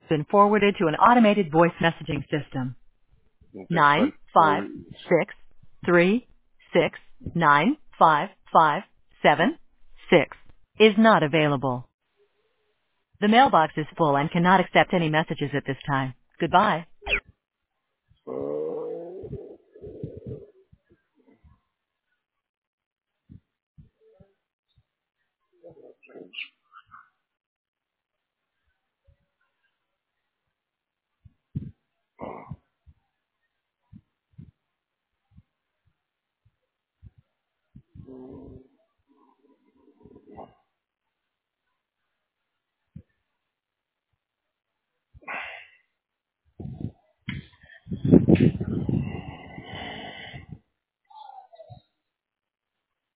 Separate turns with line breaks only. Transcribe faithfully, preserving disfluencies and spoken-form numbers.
Been forwarded to an automated voice messaging system.
Okay,
Nine
five
five
four.
six three six nine five five seven six is not available. The mailbox is full and cannot accept any messages at this time. Goodbye.